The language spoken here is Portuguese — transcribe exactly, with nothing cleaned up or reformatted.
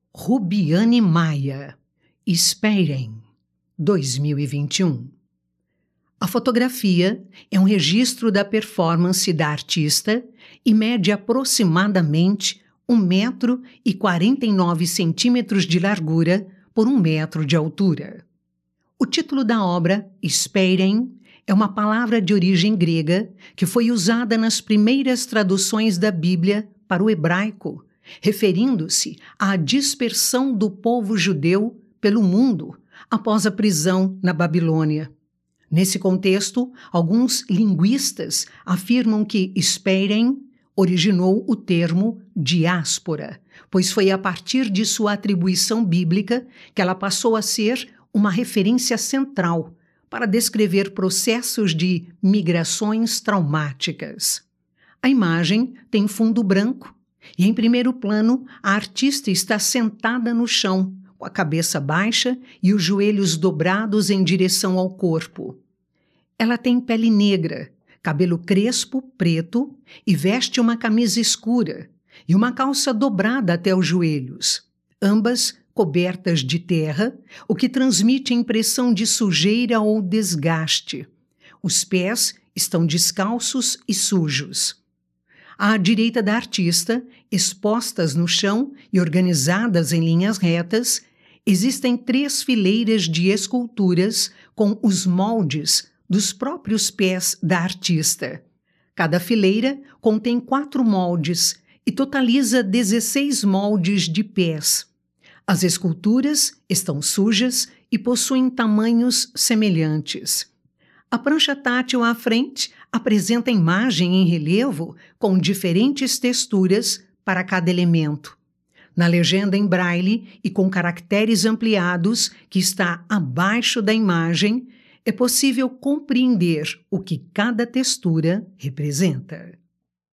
Rubiane Maia, Esperem, dois mil e vinte e um. A fotografia é um registro da performance da artista e mede aproximadamente um metro e quarenta e nove centímetros de largura por um metro de altura. O título da obra, Esperem, é uma palavra de origem grega que foi usada nas primeiras traduções da Bíblia para o hebraico, referindo-se à dispersão do povo judeu pelo mundo após a prisão na Babilônia. Nesse contexto, alguns linguistas afirmam que Esperem originou o termo diáspora, pois foi a partir de sua atribuição bíblica que ela passou a ser uma referência central para descrever processos de migrações traumáticas. A imagem tem fundo branco e, em primeiro plano, a artista está sentada no chão, com a cabeça baixa e os joelhos dobrados em direção ao corpo. Ela tem pele negra, cabelo crespo, preto, e veste uma camisa escura e uma calça dobrada até os joelhos, ambas cobertas de terra, o que transmite a impressão de sujeira ou desgaste. Os pés estão descalços e sujos. À direita da artista, expostas no chão e organizadas em linhas retas, existem três fileiras de esculturas com os moldes dos próprios pés da artista. Cada fileira contém quatro moldes e totaliza dezesseis moldes de pés. As esculturas estão sujas e possuem tamanhos semelhantes. A prancha tátil à frente apresenta a imagem em relevo com diferentes texturas para cada elemento. Na legenda em braille e com caracteres ampliados, que está abaixo da imagem, é possível compreender o que cada textura representa.